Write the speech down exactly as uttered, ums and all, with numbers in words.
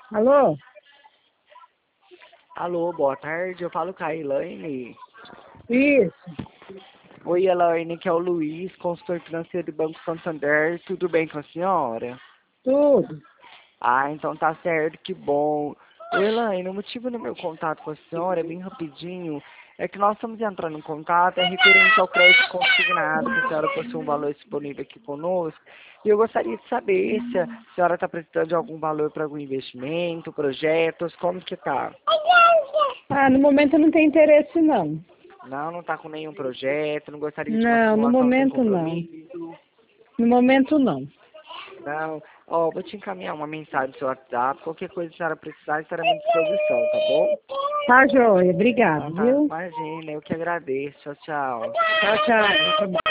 Alô? Alô, boa tarde. Eu falo com a Elaine. Isso, Oi, Elaine, que é o Luiz, consultor financeiro do Banco Santander. Tudo bem com a senhora? tudo. Ah, então tá certo, que bom. Oi, Elaine, o motivo do meu contato com a senhora é bem rapidinho. É que nós estamos entrando em contato, é referente ao crédito consignado, que a senhora possui um valor disponível aqui conosco. E eu gostaria de saber se a senhora está precisando de algum valor para algum investimento, projetos, como que tá? Ah, no momento eu não tenho interesse, não. Não, não está com nenhum projeto, não gostaria de uma Não, no simulação sem momento não. compromisso. No momento não. Não, ó, vou te encaminhar uma mensagem no seu WhatsApp, qualquer coisa que a senhora precisar, estará à minha disposição, tá bom? Tá, joia. Ah, Obrigado, tá, viu? imagina, eu que agradeço, tchau, tchau. Tchau, tchau. Tá bom.